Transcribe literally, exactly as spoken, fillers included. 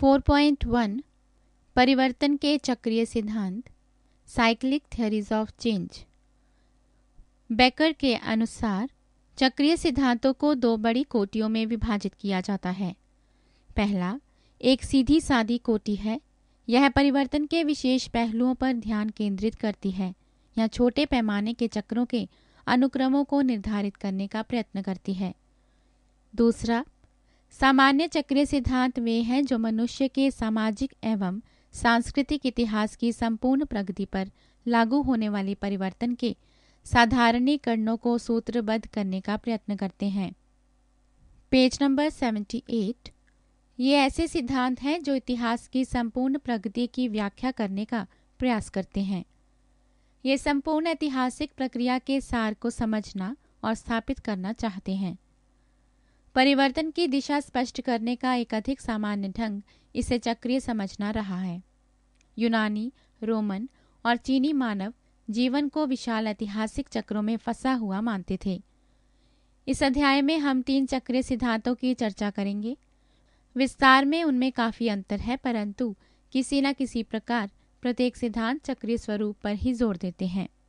Four point one परिवर्तन के चक्रीय सिद्धांत, cyclic theories of change. Becker के अनुसार चक्रीय सिद्धांतों को दो बड़ी कोटियों में विभाजित किया जाता है। पहला एक सीधी सादी कोटि है। यह परिवर्तन के विशेष पहलुओं पर ध्यान केंद्रित करती है या छोटे पैमाने के चक्रों के अनुक्रमों को निर्धारित करने का प्रयत्न करती है। दूसरा सामान्य चक्रीय सिद्धांत वे हैं जो मनुष्य के सामाजिक एवं सांस्कृतिक इतिहास की संपूर्ण प्रगति पर लागू होने वाली परिवर्तन के साधारणीकरणों को सूत्रबद्ध करने का प्रयत्न करते हैं। Page number seventy eight. ये ऐसे सिद्धांत हैं जो इतिहास की संपूर्ण प्रगति की व्याख्या करने का प्रयास करते हैं। ये संपूर्ण ऐतिहासिक प्रक्रिया के सार को समझना और स्थापित करना चाहते हैं। परिवर्तन की दिशा स्पष्ट करने का एक अधिक सामान्य ढंग इसे चक्रीय समझना रहा है। यूनानी, रोमन और चीनी मानव जीवन को विशाल ऐतिहासिक चक्रों में फंसा हुआ मानते थे। इस अध्याय में हम तीन चक्रीय सिद्धांतों की चर्चा करेंगे। विस्तार में उनमें काफी अंतर है, परंतु किसी न किसी प्रकार प्रत्येक सिद्धांत चक्रीय स्वरूप पर ही जोर देते हैं।